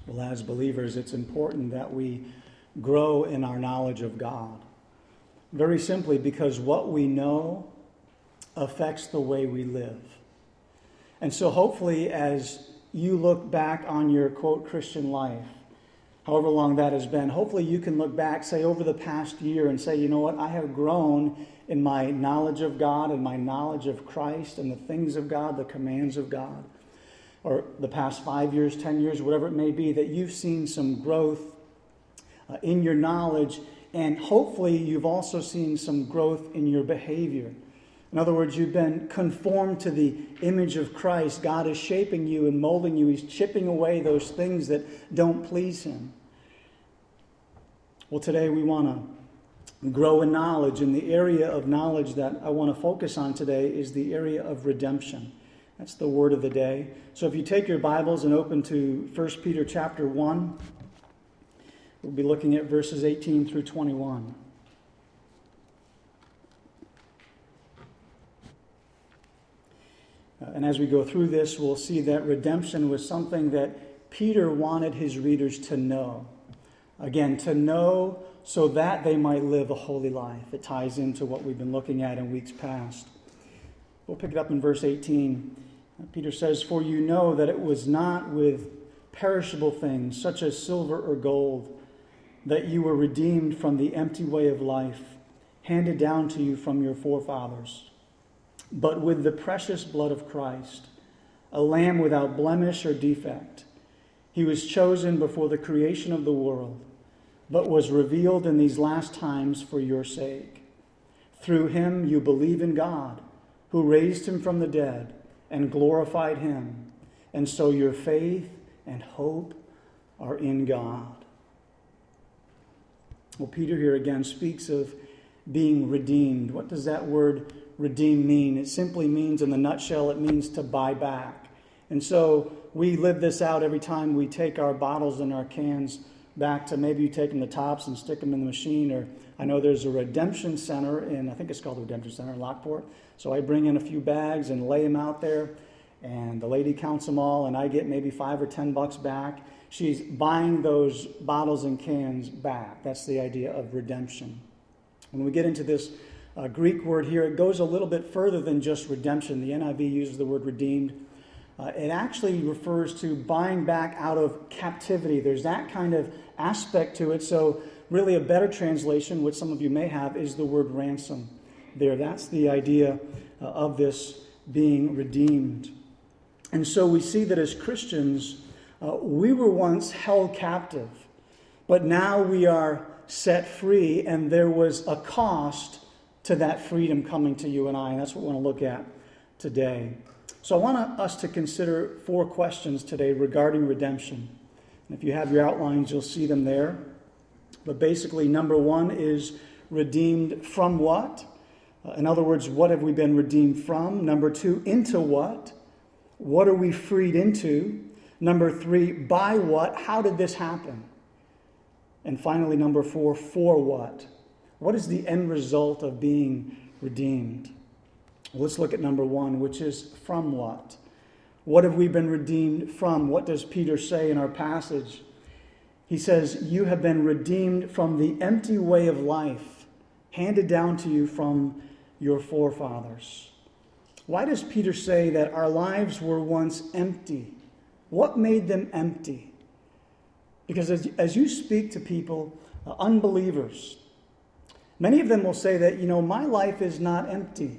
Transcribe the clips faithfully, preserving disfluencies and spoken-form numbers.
Well, as believers, it's important that we grow in our knowledge of God. Very simply because what we know affects the way we live. And so hopefully as you look back on your, quote, Christian life, however long that has been, hopefully you can look back, say, over the past year and say, you know what, I have grown in my knowledge of God and my knowledge of Christ and the things of God, the commands of God. Or the past five years, ten years, whatever it may be, that you've seen some growth uh, in your knowledge, and hopefully you've also seen some growth in your behavior. In other words, you've been conformed to the image of Christ. God is shaping you and molding you. He's chipping away those things that don't please Him. Well, today we want to grow in knowledge, and the area of knowledge that I want to focus on today is the area of redemption. That's the word of the day. So if you take your Bibles and open to First Peter chapter one, we'll be looking at verses eighteen through twenty-one. Uh, and as we go through this, we'll see that redemption was something that Peter wanted his readers to know. Again, to know so that they might live a holy life. It ties into what we've been looking at in weeks past. We'll pick it up in verse eighteen. Peter says, "For you know that it was not with perishable things, such as silver or gold, that you were redeemed from the empty way of life, handed down to you from your forefathers, but with the precious blood of Christ, a lamb without blemish or defect. He was chosen before the creation of the world, but was revealed in these last times for your sake. Through him you believe in God, who raised him from the dead and glorified him. And so your faith and hope are in God." Well, Peter here again speaks of being redeemed. What does that word redeem mean? It simply means, in the nutshell, it means to buy back. And so we live this out every time we take our bottles and our cans back to, maybe you take them the tops and stick them in the machine, or I know there's a redemption center in, I think it's called the Redemption Center in Lockport. So I bring in a few bags and lay them out there, and the lady counts them all, and I get maybe five or ten bucks back. She's buying those bottles and cans back. That's the idea of redemption. When we get into this uh, Greek word here, it goes a little bit further than just redemption. The N I V uses the word redeemed. Uh, it actually refers to buying back out of captivity. There's that kind of aspect to it. So really a better translation, which some of you may have, is the word ransom there. That's the idea uh, of this being redeemed. And so we see that as Christians, uh, we were once held captive, but now we are set free, and there was a cost to that freedom coming to you and I, and that's what we want to look at today. So I want us to consider four questions today regarding redemption. And if you have your outlines, you'll see them there. But basically, number one is redeemed from what? Uh, in other words, what have we been redeemed from? Number two, into what? What are we freed into? Number three, by what? How did this happen? And finally, number four, for what? What is the end result of being redeemed? Well, let's look at number one, which is from what? What have we been redeemed from? What does Peter say in our passage? He says, "You have been redeemed from the empty way of life, handed down to you from your forefathers." Why does Peter say that our lives were once empty? What made them empty? Because as, as you speak to people, uh, unbelievers, many of them will say that, you know, my life is not empty.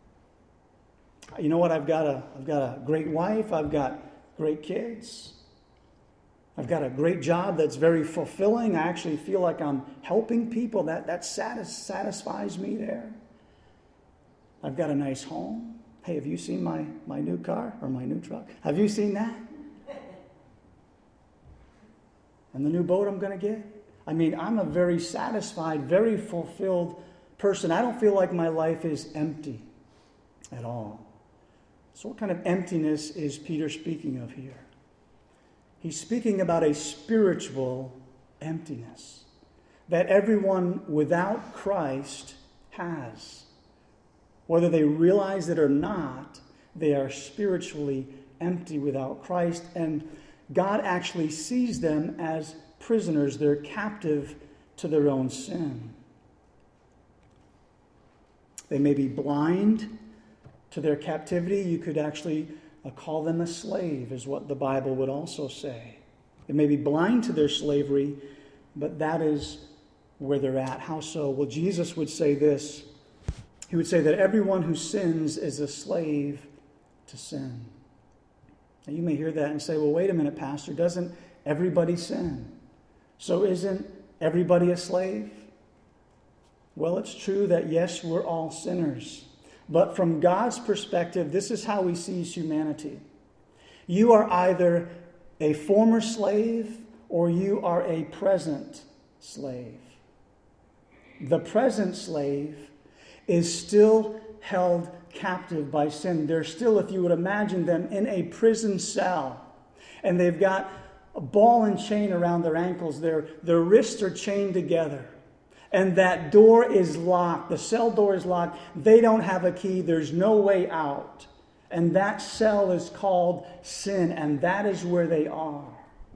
You know what? I've got a, I've got a great wife. I've got great kids. I've got a great job that's very fulfilling. I actually feel like I'm helping people. That, that satis- satisfies me there. I've got a nice home. Hey, have you seen my, my new car or my new truck? Have you seen that? And the new boat I'm going to get? I mean, I'm a very satisfied, very fulfilled person. I don't feel like my life is empty at all. So what kind of emptiness is Peter speaking of here? He's speaking about a spiritual emptiness that everyone without Christ has. Whether they realize it or not, they are spiritually empty without Christ. And God actually sees them as prisoners. They're captive to their own sin. They may be blind to their captivity. You could actually uh, call them a slave, is what the Bible would also say. They may be blind to their slavery, but that is where they're at. How so? Well, Jesus would say this. He would say that everyone who sins is a slave to sin. Now you may hear that and say, well, wait a minute, Pastor, doesn't everybody sin? So isn't everybody a slave? Well, it's true that yes, we're all sinners. But from God's perspective, this is how he sees humanity. You are either a former slave or you are a present slave. The present slave is still held captive by sin. They're still, if you would imagine them, in a prison cell. And they've got a ball and chain around their ankles. Their, their wrists are chained together. And that door is locked. The cell door is locked. They don't have a key. There's no way out. And that cell is called sin. And that is where they are.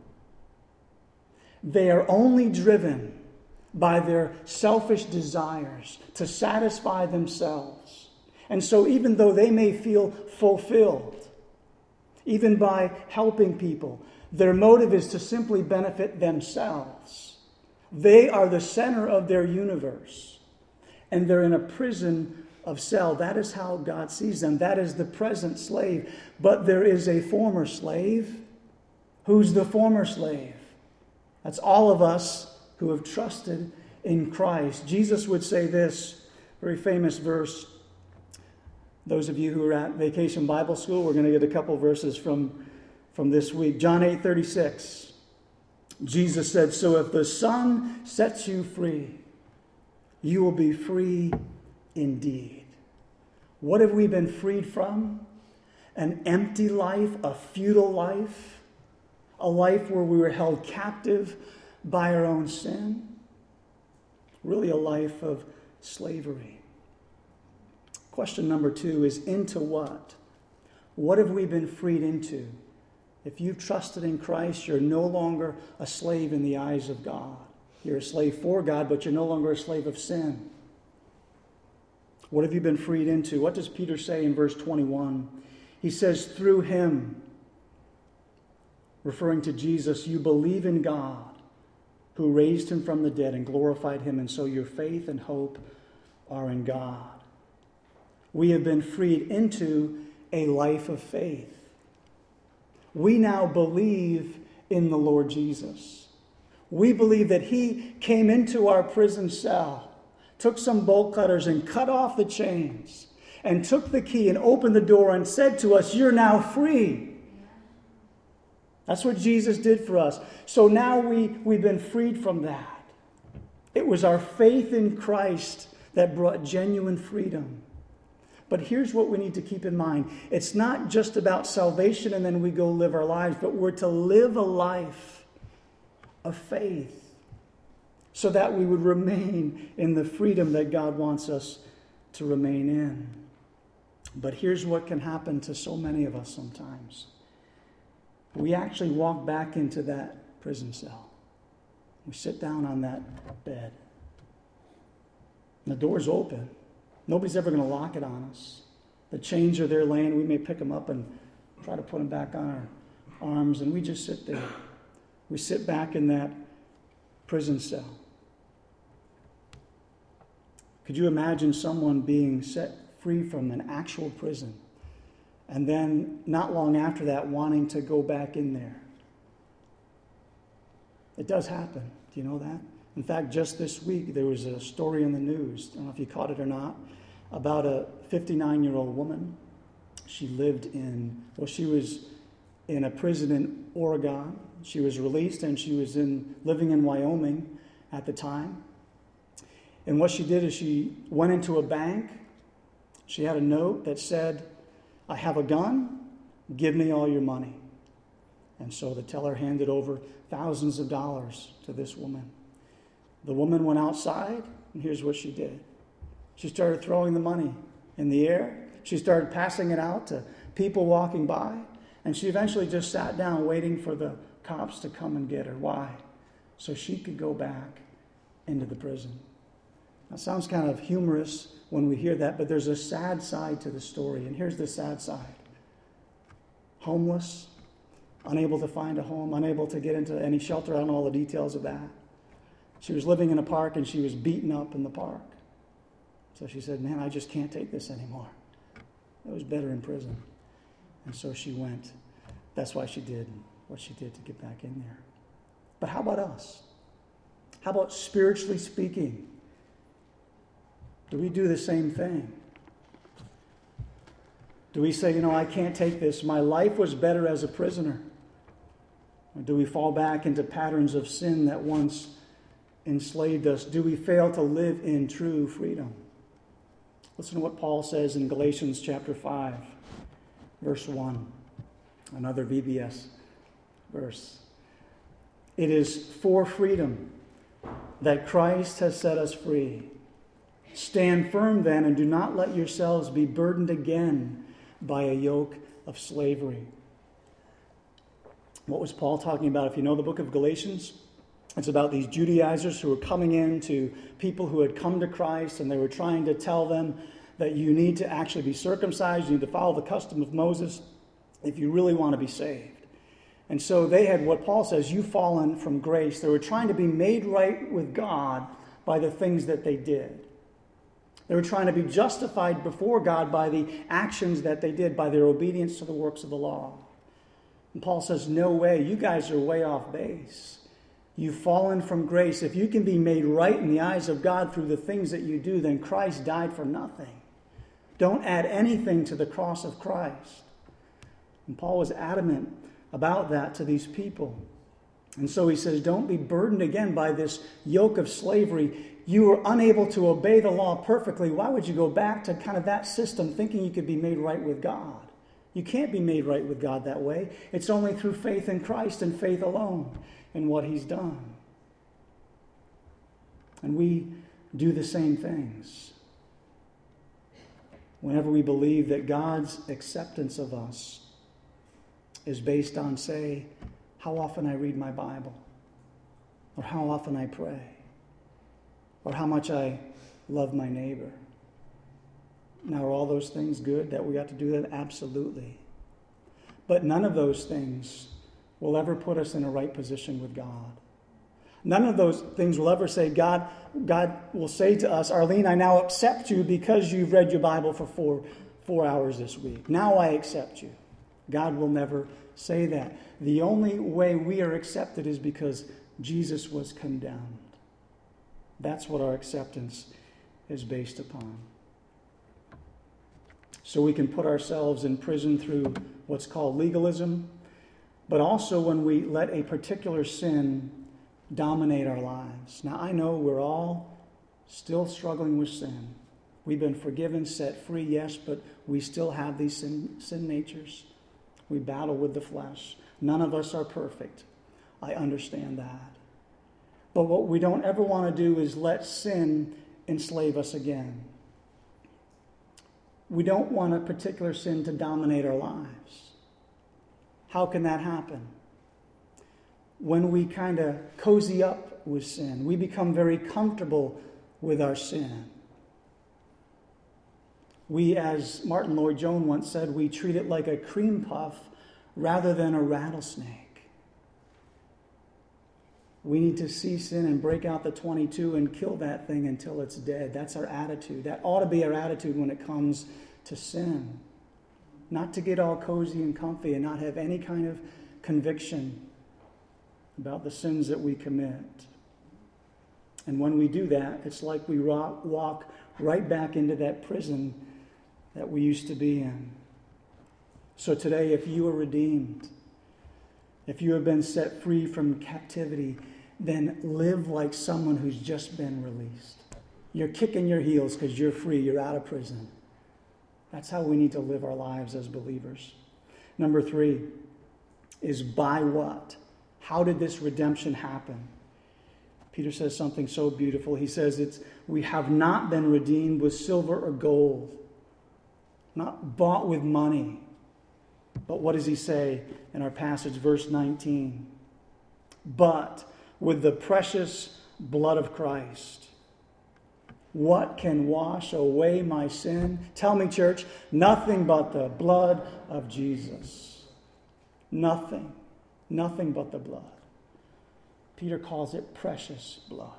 They are only driven by their selfish desires to satisfy themselves. And so even though they may feel fulfilled, even by helping people, their motive is to simply benefit themselves. They are the center of their universe. And they're in a prison of cell. That is how God sees them. That is the present slave. But there is a former slave. Who's the former slave? That's all of us who have trusted in Christ. Jesus would say this very famous verse. Those of you who are at Vacation Bible School, we're going to get a couple verses from, from this week. John eight thirty-six. Jesus said, so if the Son sets you free, you will be free indeed. What have we been freed from? An empty life, a futile life, a life where we were held captive by our own sin. Really a life of slavery. Question number two is, into what? What have we been freed into? If you've trusted in Christ, you're no longer a slave in the eyes of God. You're a slave for God, but you're no longer a slave of sin. What have you been freed into? What does Peter say in verse twenty-one? He says, through him, referring to Jesus, you believe in God, who raised him from the dead and glorified him, and so your faith and hope are in God. We have been freed into a life of faith. We now believe in the Lord Jesus. We believe that he came into our prison cell, took some bolt cutters and cut off the chains, and took the key and opened the door and said to us, you're now free. That's what Jesus did for us. So now we, we've been freed from that. It was our faith in Christ that brought genuine freedom. But here's what we need to keep in mind. It's not just about salvation and then we go live our lives, but we're to live a life of faith so that we would remain in the freedom that God wants us to remain in. But here's what can happen to so many of us sometimes. We actually walk back into that prison cell. We sit down on that bed. And the door's open. Nobody's ever going to lock it on us. The chains are there laying. We may pick them up and try to put them back on our arms, and we just sit there. We sit back in that prison cell. Could you imagine someone being set free from an actual prison, and then not long after that wanting to go back in there? It does happen. Do you know that? In fact, just this week, there was a story in the news, I don't know if you caught it or not, about a fifty-nine-year-old woman. She lived in, well, she was in a prison in Oregon. She was released, and she was in living in Wyoming at the time. And what she did is she went into a bank. She had a note that said, I have a gun, give me all your money. And so the teller handed over thousands of dollars to this woman. The woman went outside, and here's what she did. She started throwing the money in the air. She started passing it out to people walking by. And she eventually just sat down waiting for the cops to come and get her. Why? So she could go back into the prison. That sounds kind of humorous when we hear that, but there's a sad side to the story. And here's the sad side. Homeless, unable to find a home, unable to get into any shelter. I don't know all the details of that. She was living in a park and she was beaten up in the park. So she said, man, I just can't take this anymore. It was better in prison. And so she went. That's why she did what she did to get back in there. But how about us? How about spiritually speaking? Do we do the same thing? Do we say, you know, I can't take this. My life was better as a prisoner. Or do we fall back into patterns of sin that once enslaved us? Do we fail to live in true freedom? Listen to what Paul says in Galatians chapter five, verse one. Another V B S verse. It is for freedom that Christ has set us free. Stand firm then, and do not let yourselves be burdened again by a yoke of slavery. What was Paul talking about? If you know the book of Galatians, it's about these Judaizers who were coming in to people who had come to Christ, and they were trying to tell them that you need to actually be circumcised, you need to follow the custom of Moses if you really want to be saved. And so they had what Paul says, you've fallen from grace. They were trying to be made right with God by the things that they did. They were trying to be justified before God by the actions that they did, by their obedience to the works of the law. And Paul says, no way, you guys are way off base. You've fallen from grace. If you can be made right in the eyes of God through the things that you do, then Christ died for nothing. Don't add anything to the cross of Christ. And Paul was adamant about that to these people. And so he says, don't be burdened again by this yoke of slavery. You were unable to obey the law perfectly. Why would you go back to kind of that system thinking you could be made right with God? You can't be made right with God that way. It's only through faith in Christ and faith alone in what he's done. And we do the same things. Whenever we believe that God's acceptance of us is based on, say, how often I read my Bible, or how often I pray, or how much I love my neighbor. Now, are all those things good that we got to do that? Absolutely. But none of those things will ever put us in a right position with God. None of those things will ever say, God, God will say to us, Arlene, I now accept you because you've read your Bible for four, four hours this week. Now I accept you. God will never say that. The only way we are accepted is because Jesus was condemned. That's what our acceptance is based upon. So we can put ourselves in prison through what's called legalism, but also when we let a particular sin dominate our lives. Now, I know we're all still struggling with sin. We've been forgiven, set free, yes, but we still have these sin, sin natures. We battle with the flesh. None of us are perfect. I understand that. But what we don't ever want to do is let sin enslave us again. We don't want a particular sin to dominate our lives. How can that happen? When we kind of cozy up with sin, we become very comfortable with our sin. We, as Martin Lloyd-Jones once said, we treat it like a cream puff rather than a rattlesnake. We need to see sin and break out the twenty-two and kill that thing until it's dead. That's our attitude. That ought to be our attitude when it comes to sin. Not to get all cozy and comfy and not have any kind of conviction about the sins that we commit. And when we do that, it's like we walk right back into that prison that we used to be in. So today, if you are redeemed, if you have been set free from captivity, then live like someone who's just been released. You're kicking your heels because you're free. You're out of prison. That's how we need to live our lives as believers. Number three is by what? How did this redemption happen? Peter says something so beautiful. He says, "It's we have not been redeemed with silver or gold, not bought with money, But what does he say in our passage, verse nineteen? But with the precious blood of Christ, what can wash away my sin? Tell me, church, nothing but the blood of Jesus. Nothing. Nothing but the blood. Peter calls it precious blood.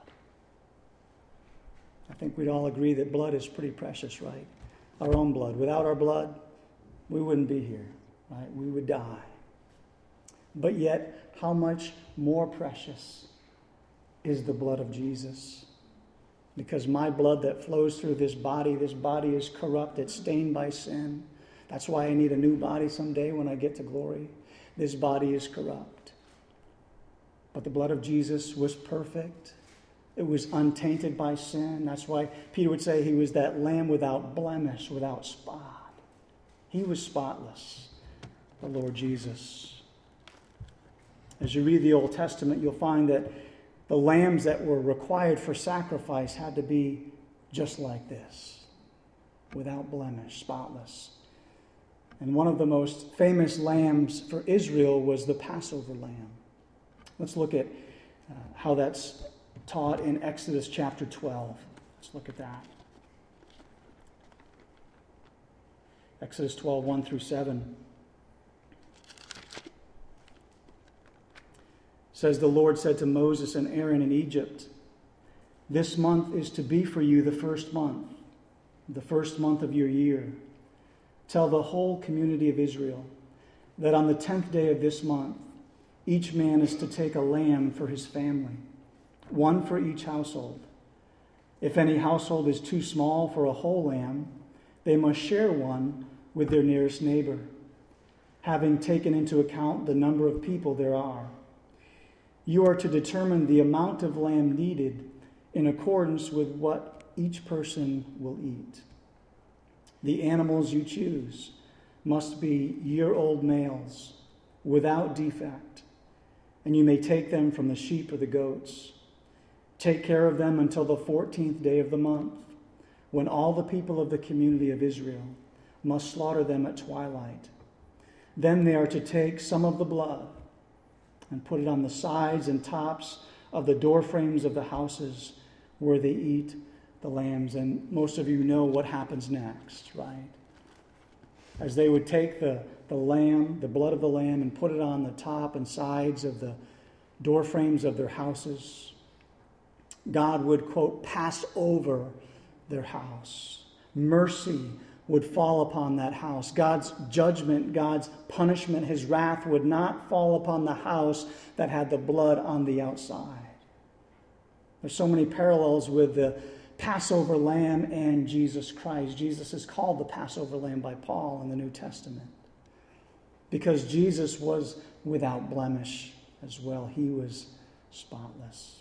I think we'd all agree that blood is pretty precious, right? Our own blood. Without our blood, we wouldn't be here, right? We would die. But yet, how much more precious is the blood of Jesus? Because my blood that flows through this body, this body is corrupt, it's stained by sin. That's why I need a new body someday when I get to glory. This body is corrupt. But the blood of Jesus was perfect. It was untainted by sin. That's why Peter would say he was that lamb without blemish, without spot. He was spotless, the Lord Jesus. As you read the Old Testament, you'll find that the lambs that were required for sacrifice had to be just like this, without blemish, spotless. And one of the most famous lambs for Israel was the Passover lamb. Let's look at uh, how that's taught in Exodus chapter twelve. Let's look at that. Exodus twelve, one through seven. Says, the Lord said to Moses and Aaron in Egypt, this month is to be for you the first month, the first month of your year. Tell the whole community of Israel that on the tenth day of this month, each man is to take a lamb for his family, one for each household. If any household is too small for a whole lamb, they must share one with their nearest neighbor, having taken into account the number of people there are. You are to determine the amount of lamb needed in accordance with what each person will eat. The animals you choose must be year-old males, without defect, and you may take them from the sheep or the goats. Take care of them until the fourteenth day of the month, when all the people of the community of Israel must slaughter them at twilight. Then they are to take some of the blood and put it on the sides and tops of the door frames of the houses where they eat the lambs. And most of you know what happens next, right? As they would take the, the lamb, the blood of the lamb, and put it on the top and sides of the door frames of their houses, God would, quote, pass over their house. Mercy would fall upon that house. God's judgment, God's punishment, his wrath would not fall upon the house that had the blood on the outside. There's so many parallels with the Passover lamb and Jesus Christ. Jesus is called the Passover lamb by Paul in the New Testament because Jesus was without blemish as well. He was spotless.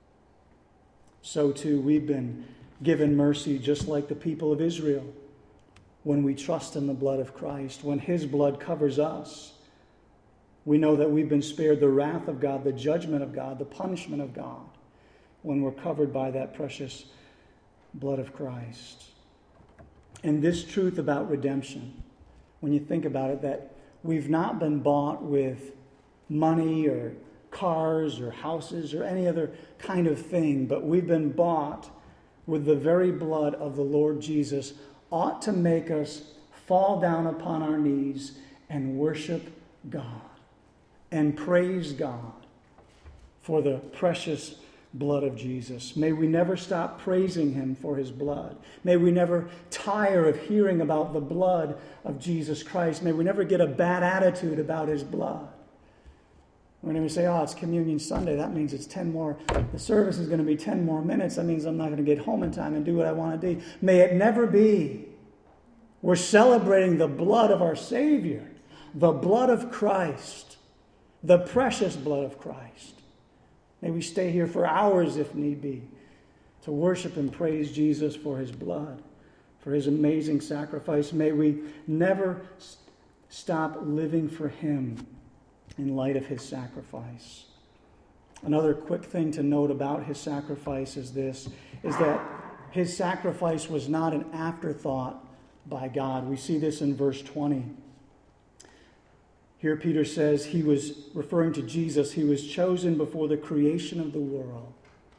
So too, we've been given mercy just like the people of Israel when we trust in the blood of Christ, when his blood covers us. We know that we've been spared the wrath of God, the judgment of God, the punishment of God, when we're covered by that precious blood of Christ. And this truth about redemption, when you think about it, that we've not been bought with money or cars or houses or any other kind of thing, but we've been bought with the very blood of the Lord Jesus, ought to make us fall down upon our knees and worship God and praise God for the precious blood of Jesus. May we never stop praising him for his blood. May we never tire of hearing about the blood of Jesus Christ. May we never get a bad attitude about his blood. When we say, oh, it's Communion Sunday, that means it's ten more, the service is going to be ten more minutes. That means I'm not going to get home in time and do what I want to do. May it never be. We're celebrating the blood of our Savior, the blood of Christ, the precious blood of Christ. May we stay here for hours if need be to worship and praise Jesus for his blood, for his amazing sacrifice. May we never stop living for him in light of his sacrifice. Another quick thing to note about his sacrifice is this, is that his sacrifice was not an afterthought by God. We see this in verse twenty. Here Peter says he was referring to Jesus. He was chosen before the creation of the world.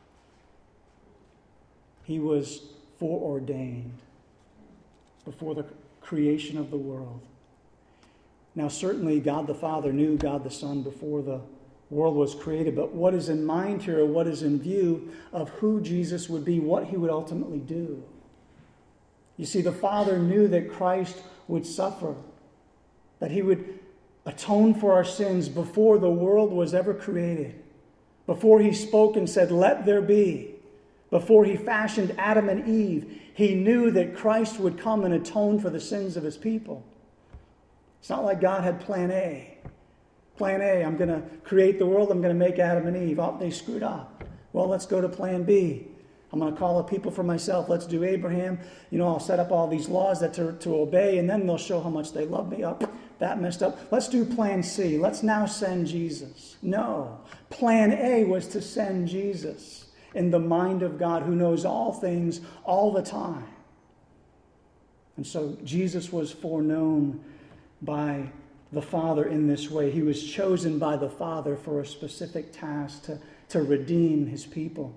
He was foreordained before the creation of the world. Now, certainly God the Father knew God the Son before the world was created, but what is in mind here, what is in view of who Jesus would be, what he would ultimately do. You see, the Father knew that Christ would suffer, that he would atone for our sins before the world was ever created, before he spoke and said, "Let there be," before he fashioned Adam and Eve. He knew that Christ would come and atone for the sins of his people. It's not like God had plan A. Plan A, I'm going to create the world, I'm going to make Adam and Eve. Oh, they screwed up. Well, let's go to plan B. I'm going to call a people for myself. Let's do Abraham. You know, I'll set up all these laws that to, to obey, and then they'll show how much they love me. Oh, that messed up. Let's do plan C. Let's now send Jesus. No. Plan A was to send Jesus in the mind of God, who knows all things all the time. And so Jesus was foreknown by the Father in this way. He was chosen by the Father for a specific task to, to redeem his people.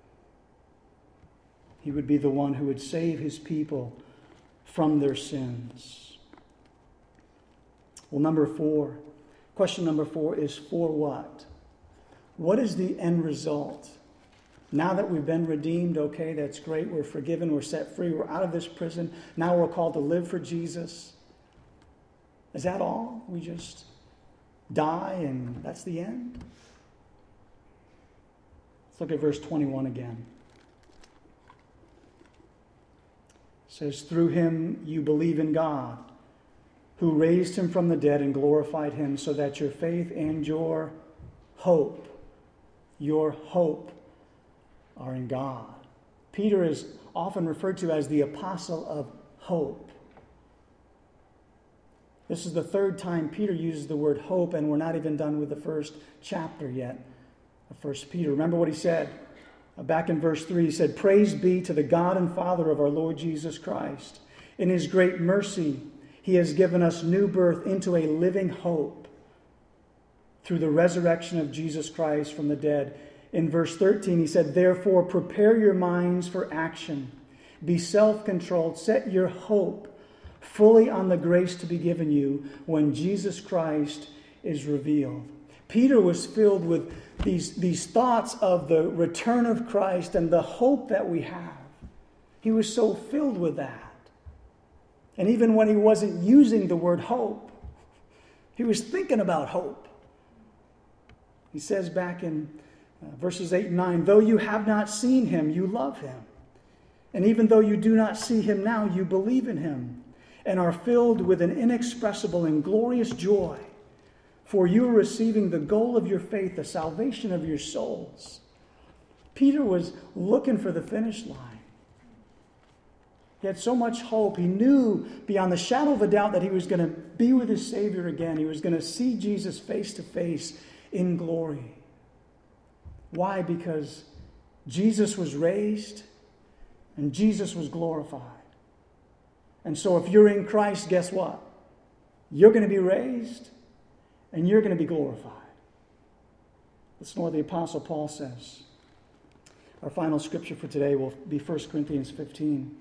He would be the one who would save his people from their sins. Well, number four, question number four is for what? What is the end result? Now that we've been redeemed, okay, that's great. We're forgiven, we're set free, we're out of this prison. Now we're called to live for Jesus. Is that all? We just die and that's the end? Let's look at verse twenty-one again. It says, "Through him you believe in God, who raised him from the dead and glorified him, so that your faith and your hope, your hope are in God." Peter is often referred to as the apostle of hope. This is the third time Peter uses the word hope, and we're not even done with the first chapter yet of First Peter. Remember what he said back in verse three. He said, "Praise be to the God and Father of our Lord Jesus Christ. In his great mercy, he has given us new birth into a living hope through the resurrection of Jesus Christ from the dead." In verse thirteen, he said, "Therefore, prepare your minds for action. Be self-controlled. Set your hope fully on the grace to be given you when Jesus Christ is revealed." Peter was filled with these, these thoughts of the return of Christ and the hope that we have. He was so filled with that. And even when he wasn't using the word hope, he was thinking about hope. He says back in uh, verses eight and nine, "Though you have not seen him, you love him. And even though you do not see him now, you believe in him and are filled with an inexpressible and glorious joy. For you are receiving the goal of your faith, the salvation of your souls." Peter was looking for the finish line. He had so much hope. He knew beyond the shadow of a doubt that he was going to be with his Savior again. He was going to see Jesus face to face in glory. Why? Because Jesus was raised and Jesus was glorified. And so if you're in Christ, guess what? You're going to be raised and you're going to be glorified. Listen to what the Apostle Paul says. Our final scripture for today will be First Corinthians fifteen,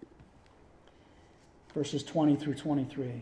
verses twenty through twenty-three.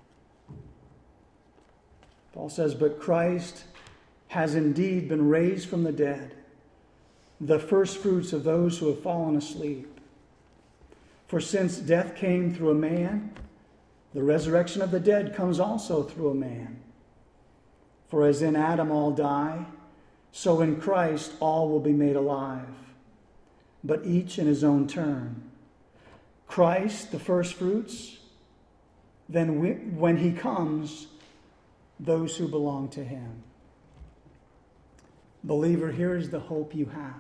Paul says, "But Christ has indeed been raised from the dead, the first fruits of those who have fallen asleep. For since death came through a man, the resurrection of the dead comes also through a man. For as in Adam all die, so in Christ all will be made alive, but each in his own turn. Christ, the first fruits, then we, when he comes, those who belong to him." Believer, here is the hope you have.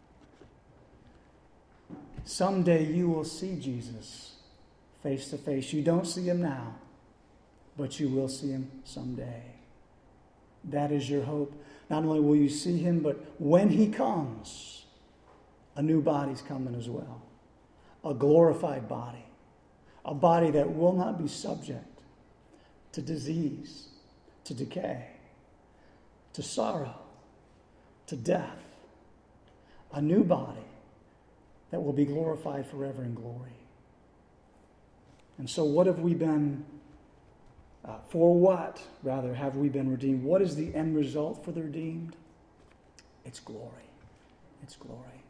Someday you will see Jesus face to face. You don't see him now, but you will see him someday. That is your hope. Not only will you see him, but when he comes, a new body's coming as well. A glorified body. A body that will not be subject to disease, to decay, to sorrow, to death, a new body that will be glorified forever in glory. And so what have we been, uh, for what, rather, have we been redeemed? What is the end result for the redeemed? It's glory. It's glory.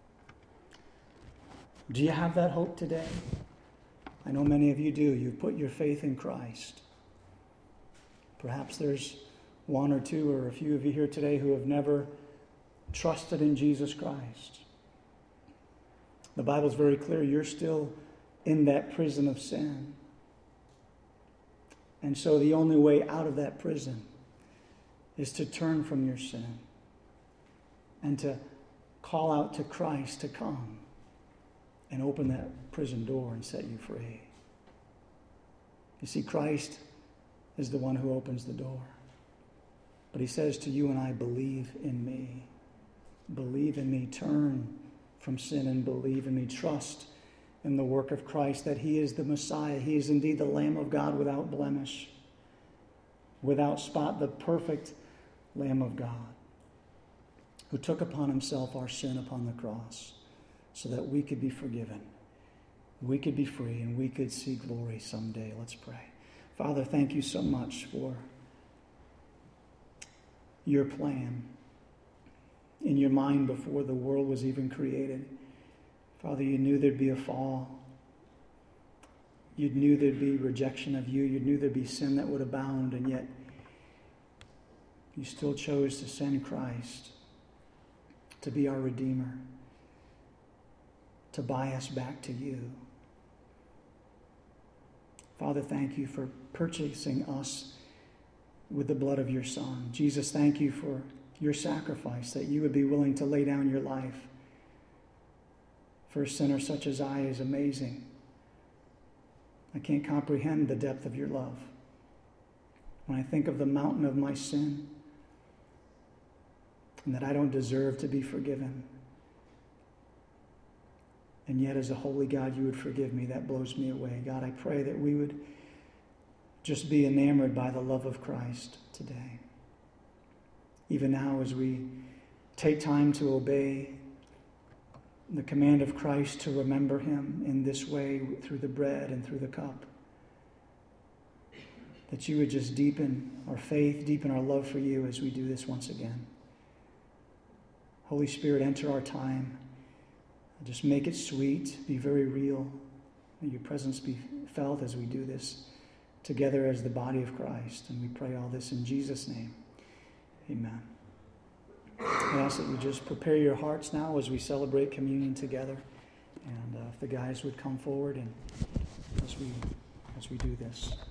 Do you have that hope today? I know many of you do. You've put your faith in Christ. Perhaps there's one or two or a few of you here today who have never trusted in Jesus Christ. The Bible's very clear. You're still in that prison of sin. And so the only way out of that prison is to turn from your sin and to call out to Christ to come and open that prison door and set you free. You see, Christ is the one who opens the door. But he says to you and I, believe in me. Believe in me. Turn from sin and believe in me. Trust in the work of Christ, that he is the Messiah. He is indeed the Lamb of God without blemish, without spot, the perfect Lamb of God, who took upon himself our sin upon the cross so that we could be forgiven, we could be free, and we could see glory someday. Let's pray. Father, thank you so much for your plan in your mind before the world was even created. Father, you knew there'd be a fall. You knew there'd be rejection of you. You knew there'd be sin that would abound, and yet you still chose to send Christ to be our Redeemer, to buy us back to you. Father, thank you for purchasing us with the blood of your Son. Jesus, thank you for your sacrifice, that you would be willing to lay down your life for a sinner such as I is amazing. I can't comprehend the depth of your love. When I think of the mountain of my sin and that I don't deserve to be forgiven, and yet as a holy God you would forgive me, that blows me away. God, I pray that we would just be enamored by the love of Christ today. Even now as we take time to obey the command of Christ to remember him in this way through the bread and through the cup, that you would just deepen our faith, deepen our love for you as we do this once again. Holy Spirit, enter our time. Just make it sweet, be very real. May your presence be felt as we do this together as the body of Christ. And we pray all this in Jesus' name. Amen. I ask that you just prepare your hearts now as we celebrate communion together. And uh, if the guys would come forward and as we as we do this.